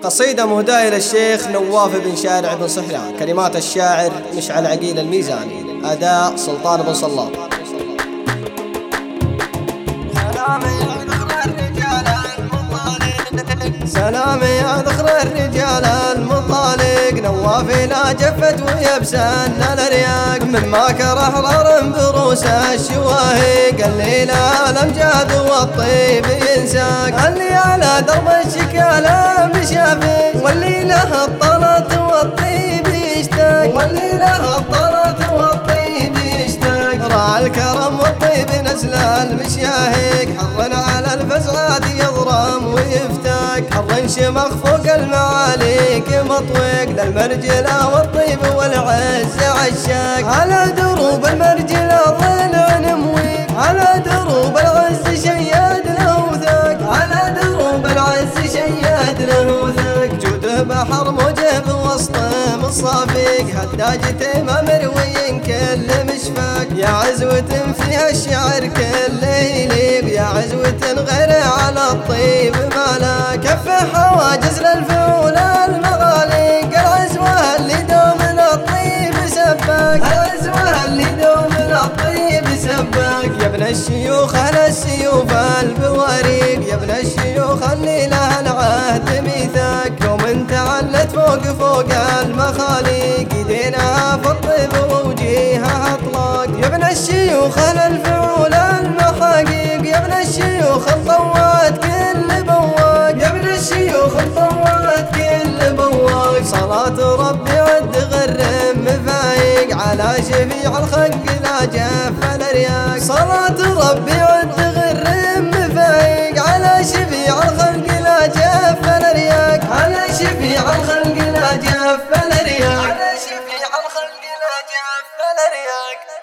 قصيدة مهداة إلى الشيخ نواف بن شارع بن صحران، كلمات الشاعر مشعل عقيل الميزاني، أداء سلطان بن صلاب. سلامي يا ذخر الرجال المطالق، نواف لا جفت ويبسن الرياق، مما كره ررم بروس الشواهق، الليلة الأمجاد والطيب ينساق، اللي على درب الشكالة مشافق، واللي له الطلط والطيب يشتاق، واللي له الطلط والطيب يشتاق، راعى الكرم والطيب نزل المشاهق، حر على الفزعات يضرم ويفتاق، حر شمخ فوق المعاليك مطوق، للمرجلة والطيب والعز عشاق، على دروب المرجلة ضلع نمويق، على دروب العز شياد له ثاق، على دروب العز شياد له ثاق، جوده بحر موجب وسط مصافيق، هداج تيمة مروي كل مشفاق، يا عزوة فيها الشعر كله يليق، يا عزوة غير على الطيب مالا، كف حواجز للفعول المغاليق، العزوة اللي دوم الطيب سباق، العزوة اللي دوم الطيب سباق، يا ابن الشيوخ على السيوف البواريق، يا ابن الشيوخ اللي له العهد ميثاق، يوم انت علت فوق المخاليق، يدينها في الطيب ووجيهها اطلاق، يا ابن الشيوخ على الفعول المحاقيق، يا ابن الشيوخ الطوات كل بواق، يا ابن الشيوخ الطوات كل بواق، صلاة ربي عد غرم مفايق، على شفيع الخلق لا جف الرياق، صلاة ربي عد غرم مفايق، على شفيع الخلق لا جف الرياق، على شفيع الخلق لا جف الرياق، على شفيع الخلق لا جف الرياق.